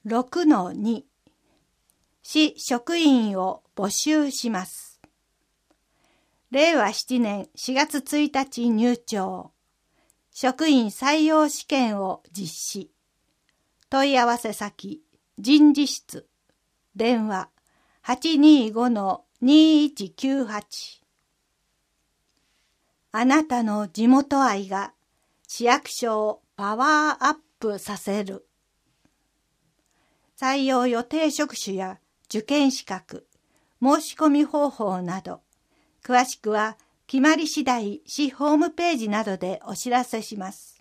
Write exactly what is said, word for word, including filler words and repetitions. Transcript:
ろくのに 市職員を募集します。れいわななねんしがつついたち入庁。職員採用試験を実施。問い合わせ先、人事室。電話 はちにーごのにーいちきゅうはち。あなたの地元愛が市役所をパワーアップさせる。採用予定職種や受験資格、申し込み方法など、詳しくは決まり次第市ホームページなどでお知らせします。